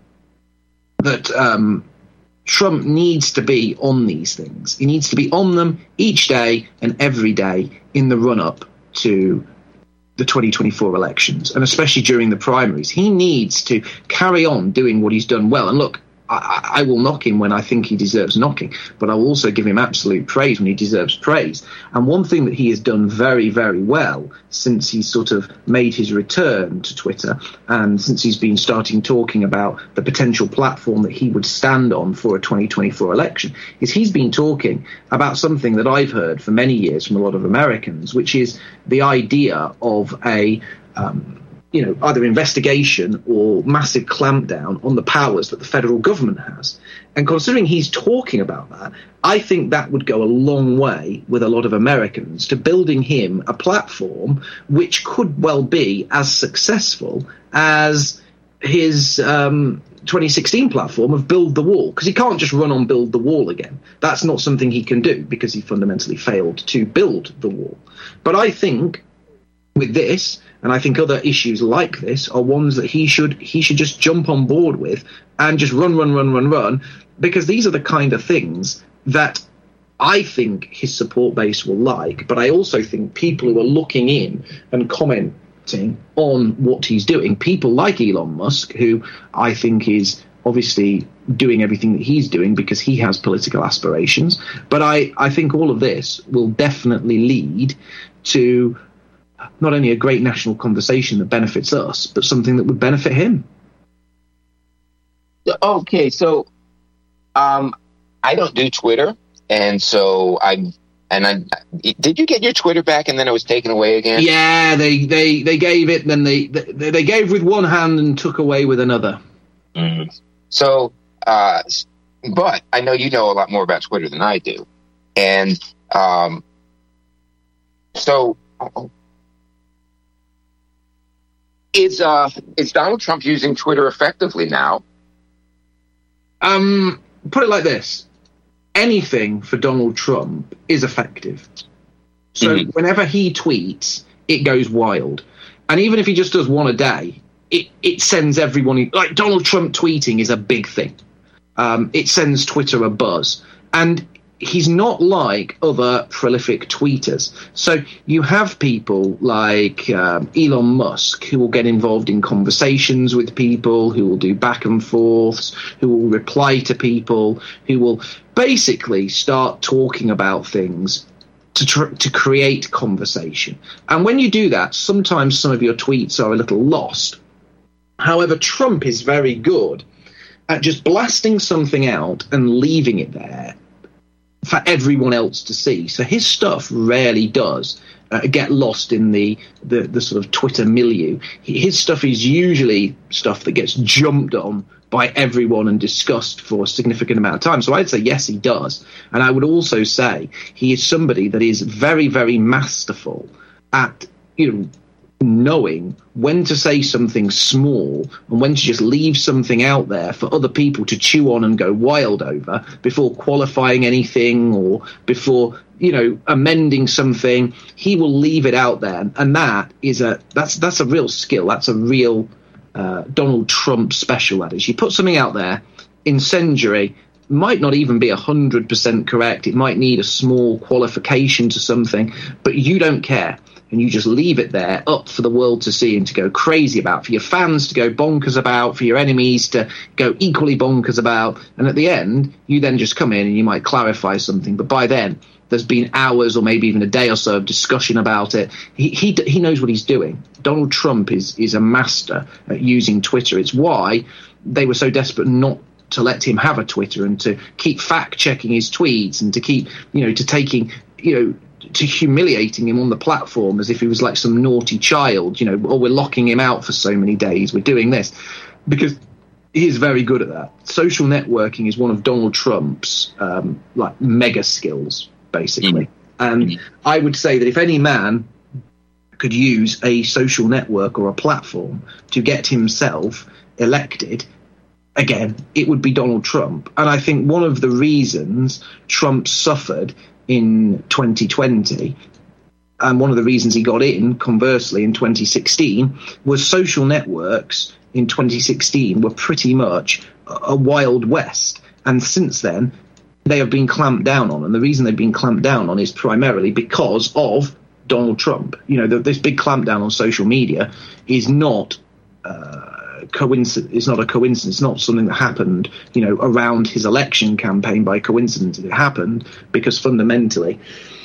that um, Trump needs to be on these things. He needs to be on them each day and every day in the run-up to the twenty twenty-four elections, and especially during the primaries. He needs to carry on doing what he's done well. And look, I, I will knock him when I think he deserves knocking, but I will also give him absolute praise when he deserves praise. And one thing that he has done very, very well since he sort of made his return to Twitter, and since he's been starting talking about the potential platform that he would stand on for a twenty twenty-four election, is he's been talking about something that I've heard for many years from a lot of Americans, which is the idea of a um, you know, either investigation or massive clampdown on the powers that the federal government has. And considering he's talking about that, I think that would go a long way with a lot of Americans to building him a platform which could well be as successful as his um, twenty sixteen platform of Build the Wall, because he can't just run on Build the Wall again. That's not something he can do because he fundamentally failed to build the wall. But I think with this, and I think other issues like this, are ones that he should he should just jump on board with and just run, run, run, run, run, because these are the kind of things that I think his support base will like. But I also think people who are looking in and commenting on what he's doing, people like Elon Musk, who I think is obviously doing everything that he's doing because he has political aspirations. But I, I think all of this will definitely lead to not only a great national conversation that benefits us, but something that would benefit him. Okay, so um, I don't do Twitter, and so I and I did you get your Twitter back, and then it was taken away again? Yeah, they they, they gave it, then they, they they gave with one hand and took away with another. Mm-hmm. So, uh, but I know you know a lot more about Twitter than I do, and um, so. Is uh is Donald Trump using Twitter effectively now? Um, put it like this: anything for Donald Trump is effective. So mm-hmm. whenever he tweets, it goes wild, and even if he just does one a day, it it sends everyone. Like Donald Trump tweeting is a big thing. Um, it sends Twitter a buzz, and he's not like other prolific tweeters. So you have people like um, Elon Musk who will get involved in conversations with people, who will do back and forths, who will reply to people, who will basically start talking about things to tr- to create conversation. And when you do that, sometimes some of your tweets are a little lost. However, Trump is very good at just blasting something out and leaving it there for everyone else to see. So his stuff rarely does uh, get lost in the, the, the sort of Twitter milieu. His stuff is usually stuff that gets jumped on by everyone and discussed for a significant amount of time. So I'd say yes, he does. And I would also say he is somebody that is very, very masterful at, you know, knowing when to say something small and when to just leave something out there for other people to chew on and go wild over before qualifying anything or before, you know, amending something. He will leave it out there, and that is a that's that's a real skill. That's a real uh, Donald Trump special. That is, you put something out there, incendiary, might not even be one hundred percent correct. It might need a small qualification to something, but you don't care. And you just leave it there up for the world to see and to go crazy about, for your fans to go bonkers about, for your enemies to go equally bonkers about. And at the end, you then just come in and you might clarify something. But by then, there's been hours or maybe even a day or so of discussion about it. He he, he knows what he's doing. Donald Trump is, is a master at using Twitter. It's why they were so desperate not to let him have a Twitter and to keep fact-checking his tweets and to keep, you know, to taking, you know, to humiliating him on the platform as if he was like some naughty child, you know, or we're locking him out for so many days, we're doing this, because he is very good at that. Social networking is one of Donald Trump's um, like mega skills, basically. Mm-hmm. And mm-hmm. I would say that if any man could use a social network or a platform to get himself elected, again, it would be Donald Trump. And I think one of the reasons Trump suffered in twenty twenty, and one of the reasons he got in, conversely, in twenty sixteen, was social networks in twenty sixteen were pretty much a wild west. And since then, they have been clamped down on. And the reason they've been clamped down on is primarily because of Donald Trump. You know, the, this big clampdown on social media is not uh, coincidence. It's not a coincidence. It's not something that happened, you know, around his election campaign by coincidence. It happened because fundamentally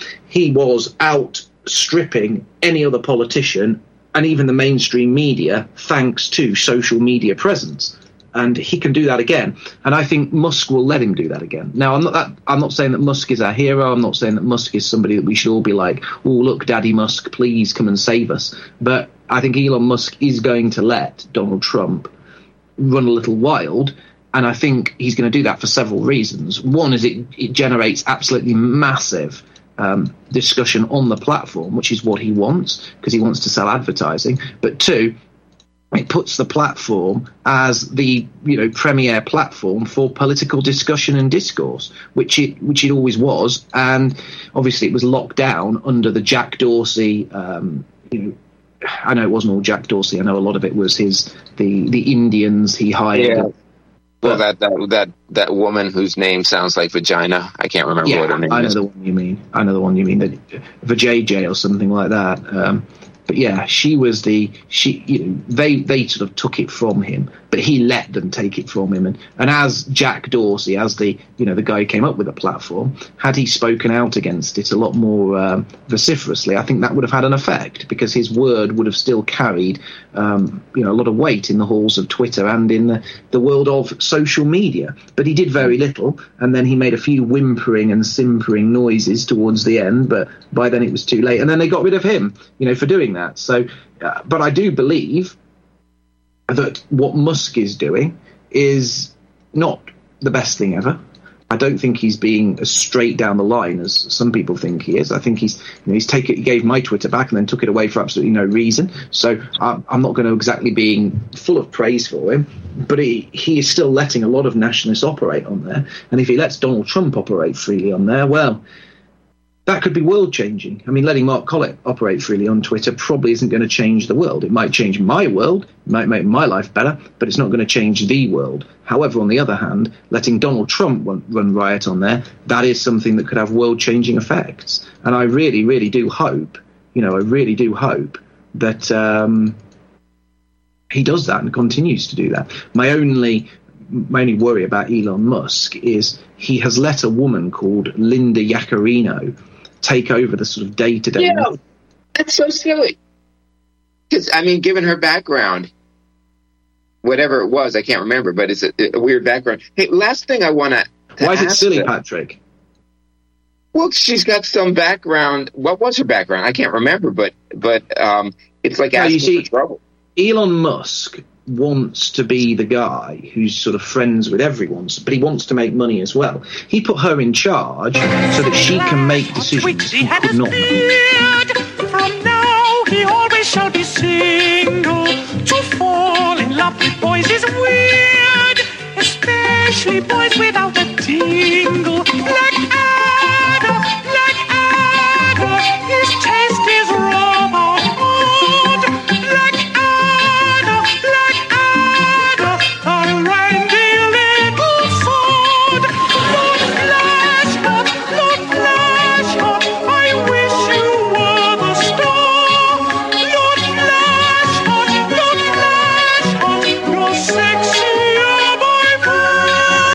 he was outstripping any other politician and even the mainstream media thanks to social media presence. And he can do that again. And I think Musk will let him do that again. Now, I'm not that, I'm not saying that Musk is our hero. I'm not saying that Musk is somebody that we should all be like, oh, look, Daddy Musk, please come and save us. But I think Elon Musk is going to let Donald Trump run a little wild. And I think he's going to do that for several reasons. One is it, it generates absolutely massive um, discussion on the platform, which is what he wants, because he wants to sell advertising. But two, it puts the platform as the, you know, premier platform for political discussion and discourse, which it which it always was, and obviously it was locked down under the Jack Dorsey. Um, you know, I know it wasn't all Jack Dorsey. I know a lot of it was his the the Indians he hired. Yeah. Well, that, that that that woman whose name sounds like vagina. I can't remember yeah, what her name I know is. the one you mean. I know the one you mean. The Vajayjay or something like that. Um, But yeah, she was the she. You know, they they sort of took it from him, but he let them take it from him. And and as Jack Dorsey, as the you know the guy who came up with the platform, had he spoken out against it a lot more um, vociferously, I think that would have had an effect, because his word would have still carried um, you know a lot of weight in the halls of Twitter and in the, the world of social media. But he did very little, and then he made a few whimpering and simpering noises towards the end. But by then it was too late, and then they got rid of him, you know, for doing that. So, uh, but I do believe that what Musk is doing is not the best thing ever. I don't think he's being as straight down the line as some people think he is. I think he's, you know, he's taken, he gave my Twitter back and then took it away for absolutely no reason. So I'm, I'm not going to exactly be full of praise for him, but he, he is still letting a lot of nationalists operate on there. And if he lets Donald Trump operate freely on there, well, that could be world-changing. I mean, letting Mark Collett operate freely on Twitter probably isn't going to change the world. It might change my world, it might make my life better, but it's not going to change the world. However, on the other hand, letting Donald Trump run riot on there, that is something that could have world-changing effects. And I really, really do hope, you know, I really do hope that um, he does that and continues to do that. My only... My only worry about Elon Musk is he has let a woman called Linda Yaccarino take over the sort of day-to-day. Yeah, that's so silly. Because, I mean, given her background, whatever it was, I can't remember, but it's a, a weird background. Hey, last thing I want to Why is it silly, them, Patrick? Well, she's got some background. What was her background? I can't remember, but but um, it's like no, asking you see, for trouble. Elon Musk wants to be the guy who's sort of friends with everyone, but he wants to make money as well. He put her in charge so that she can make decisions he could not make. From now he always shall be single. To fall in love with boys is weird, especially boys without a tingle. Like Ada, like Ada, his taste is rather odd. Like Ada, like Ada, a randy little sod. Lord Flashheart, Lord Flashheart, I wish you were the star. Lord Flashheart, Lord Flashheart, you're sexier by far.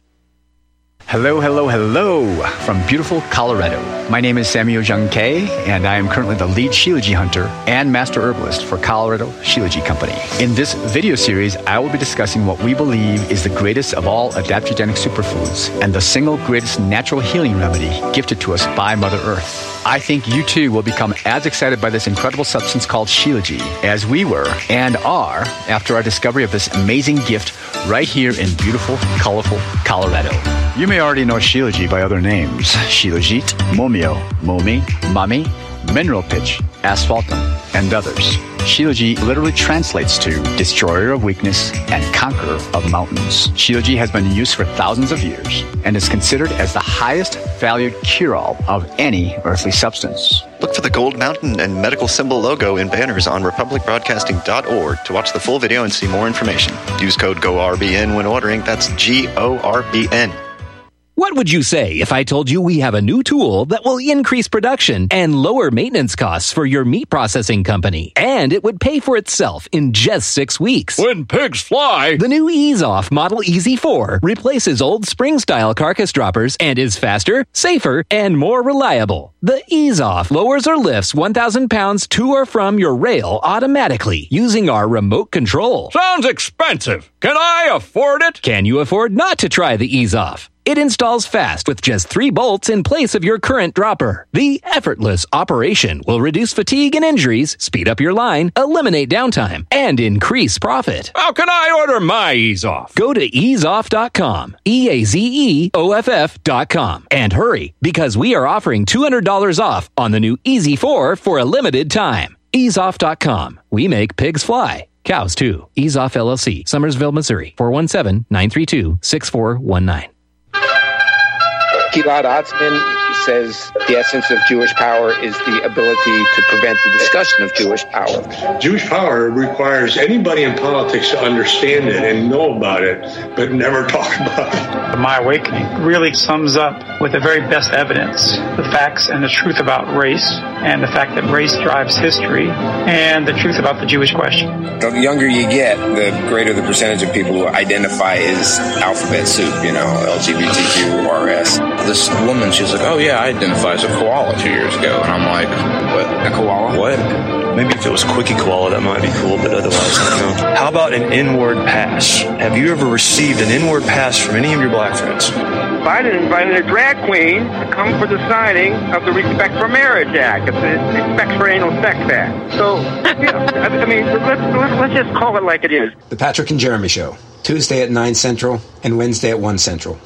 Hello, hello, hello from beautiful Colorado. My name is Samuel Jung Kay, and I am currently the lead Shilajit hunter and master herbalist for Colorado Shilajit Company. In this video series, I will be discussing what we believe is the greatest of all adaptogenic superfoods and the single greatest natural healing remedy gifted to us by Mother Earth. I think you too will become as excited by this incredible substance called Shilajit as we were and are after our discovery of this amazing gift right here in beautiful, colorful Colorado. You may already know Shilajit by other names: Shilajit, Momio, Momi, Mami, Mineral Pitch, Asphaltum, and others. Shilajit literally translates to destroyer of weakness and conqueror of mountains. Shilajit has been in use for thousands of years and is considered as the highest valued cure-all of any earthly substance. Look for the gold mountain and medical symbol logo in banners on republic broadcasting dot org to watch the full video and see more information. Use code G O R B N when ordering. That's G O R B N. What would you say if I told you we have a new tool that will increase production and lower maintenance costs for your meat processing company? And it would pay for itself in just six weeks. When pigs fly! The new Ease Off Model E Z four replaces old spring-style carcass droppers and is faster, safer, and more reliable. The Ease Off lowers or lifts one thousand pounds to or from your rail automatically using our remote control. Sounds expensive. Can I afford it? Can you afford not to try the Ease Off? It installs fast with just three bolts in place of your current dropper. The effortless operation will reduce fatigue and injuries, speed up your line, eliminate downtime, and increase profit. How can I order my Ease Off? Go to ease off dot com, E A Z E O F F dot com, and hurry, because we are offering two hundred dollars off on the new E Z four for a limited time. ease off dot com. We make pigs fly. Cows, too. Ease Off L L C, Summersville, Missouri, four one seven, nine three two, six four one nine. Gilad Atzmon says the essence of Jewish power is the ability to prevent the discussion of Jewish power. Jewish power requires anybody in politics to understand it and know about it, but never talk about it. My Awakening really sums up with the very best evidence the facts and the truth about race, and the fact that race drives history, and the truth about the Jewish question. The younger you get, the greater the percentage of people who identify as alphabet soup, you know, L G B T Q R S. This woman, she was like, oh yeah, I identify as a koala two years ago. And I'm like, what? A koala? What? Maybe if it was Quickie Koala, that might be cool, but otherwise, no. How about an inward pass? Have you ever received an inward pass from any of your black friends? Biden invited a drag queen to come for the signing of the Respect for Marriage Act. It's the Respect for Anal Sex Act. So, you know, I mean, let's, let's, let's just call it like it is. The Patrick and Jeremy Show, Tuesday at nine Central and Wednesday at one Central.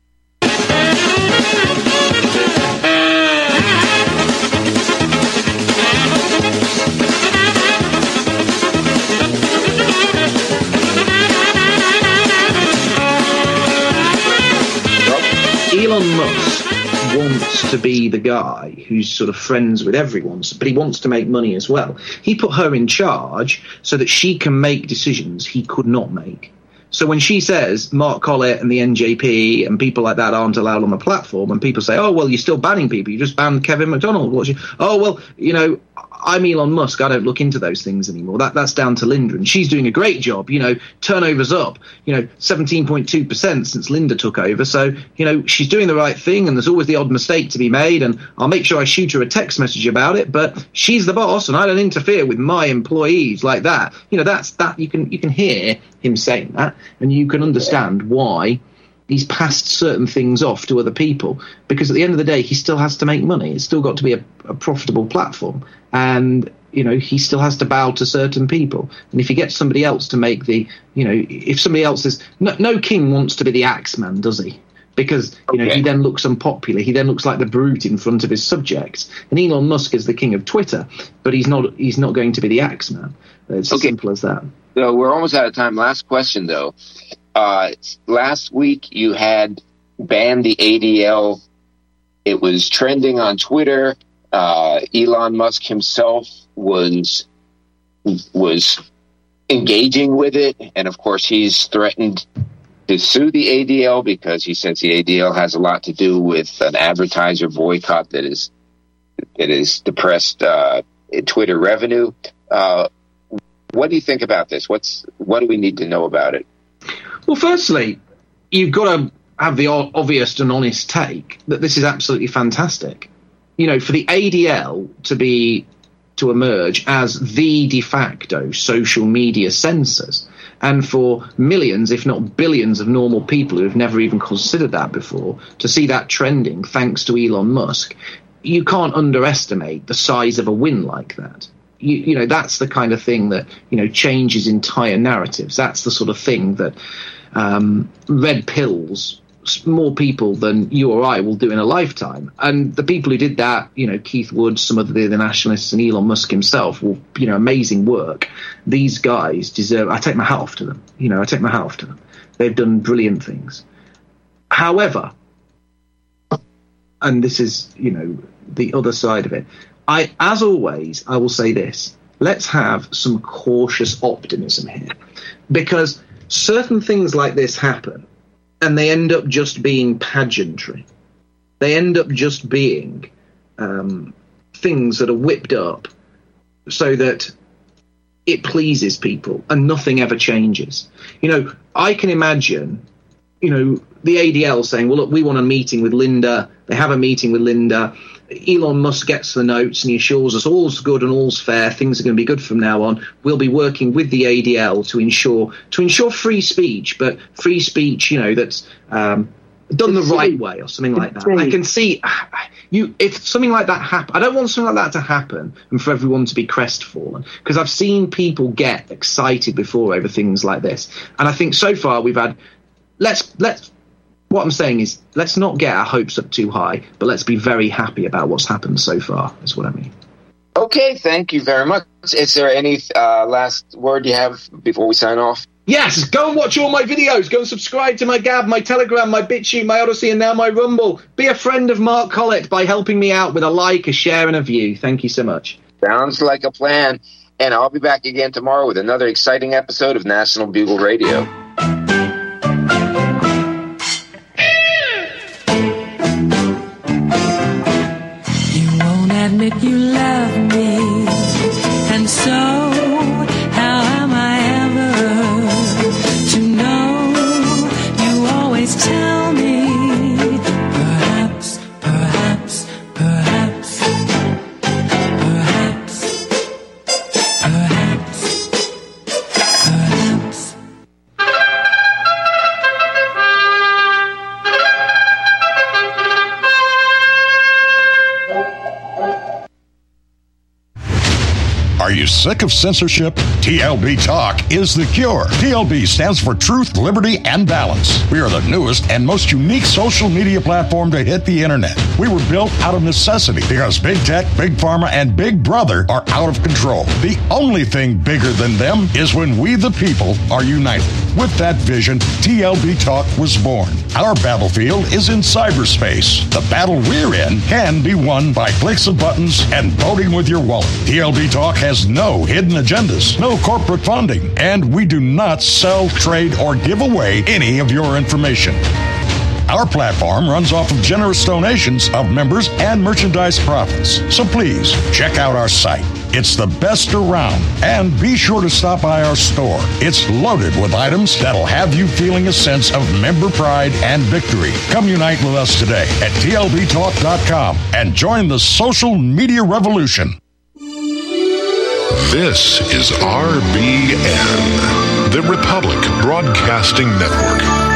Elon Musk wants to be the guy who's sort of friends with everyone, but he wants to make money as well. He put her in charge so that she can make decisions he could not make. So when she says Mark Collett and the N J P and people like that aren't allowed on the platform, and people say, oh, well, you're still banning people. You just banned Kevin McDonald. What's you? Oh, well, you know, I'm Elon Musk. I don't look into those things anymore. That that's down to Linda, and she's doing a great job. You know, turnover's up. You know, seventeen point two percent since Linda took over. So you know, she's doing the right thing, and there's always the odd mistake to be made. And I'll make sure I shoot her a text message about it. But she's the boss, and I don't interfere with my employees like that. You know, that's that. You can you can hear him saying that, and you can understand why he's passed certain things off to other people, because at the end of the day, he still has to make money. It's still got to be a, a profitable platform. And, you know, he still has to bow to certain people. And if he gets somebody else to make the, you know, if somebody else is, no, no king wants to be the Axeman, does he? Because, you know, okay. he then looks unpopular. He then looks like the brute in front of his subjects. And Elon Musk is the king of Twitter, but he's not, he's not going to be the Axeman. It's as okay. simple as that. So we're almost out of time. Last question, though. Uh, last week you had banned the A D L. It was trending on Twitter. Uh, Elon Musk himself was was engaging with it, and of course he's threatened to sue the A D L because he says the A D L has a lot to do with an advertiser boycott that is that is depressed uh, Twitter revenue. Uh, what do you think about this? What's what do we need to know about it? Well, firstly, you've got to have the obvious and honest take that this is absolutely fantastic. You know, for the A D L to be to emerge as the de facto social media censors, and for millions, if not billions, of normal people who have never even considered that before to see that trending thanks to Elon Musk, you can't underestimate the size of a win like that. You, you know, that's the kind of thing that, you know, changes entire narratives. That's the sort of thing that um, red pills, more people than you or I will do in a lifetime. And the people who did that, you know, Keith Wood, some of the, the nationalists, and Elon Musk himself, will, you know, amazing work. These guys deserve, I take my hat off to them. You know, I take my hat off to them. They've done brilliant things. However, and this is, you know, the other side of it, I, as always, I will say this. Let's have some cautious optimism here, because certain things like this happen and they end up just being pageantry. They end up just being um, things that are whipped up so that it pleases people and nothing ever changes. You know, I can imagine, you know, the A D L saying, well, look, we want a meeting with Linda. They have a meeting with Linda. Elon Musk gets the notes and he assures us all's good and all's fair. Things are going to be good from now on. We'll be working with the A D L to ensure to ensure free speech, but free speech, you know, that's um, done the right way or something like that. I can see you if something like that happen. I don't want something like that to happen and for everyone to be crestfallen, because I've seen people get excited before over things like this, and I think so far we've had. Let's let's. What I'm saying is, let's not get our hopes up too high, but let's be very happy about what's happened so far, is what I mean. Okay, thank you very much. Is there any uh, last word you have before we sign off? Yes, go and watch all my videos. Go and subscribe to my Gab, my Telegram, my BitChute, my Odyssey, and now my Rumble. Be a friend of Mark Collett by helping me out with a like, a share, and a view. Thank you so much. Sounds like a plan. And I'll be back again tomorrow with another exciting episode of National Bugle Radio. Admit you love me, and so how am I ever to know? You always tell me, perhaps, perhaps, perhaps, perhaps, perhaps, perhaps. Are you sick of censorship? T L B Talk is the cure. T L B stands for Truth, Liberty, and Balance. We are the newest and most unique social media platform to hit the internet. We were built out of necessity because big tech, big pharma, and big brother are out of control. The only thing bigger than them is when we the people are united. With that vision, T L B Talk was born. Our battlefield is in cyberspace. The battle we're in can be won by clicks of buttons and voting with your wallet. T L B Talk has no hidden agendas, no corporate funding, and we do not sell, trade, or give away any of your information. Our platform runs off of generous donations of members and merchandise profits. So please check out our site, It's the best around. And be sure to stop by our store. It's loaded with items that'll have you feeling a sense of member pride and victory. Come unite with us today at T L B talk dot com and join the social media revolution. This is R B N, the Republic Broadcasting Network.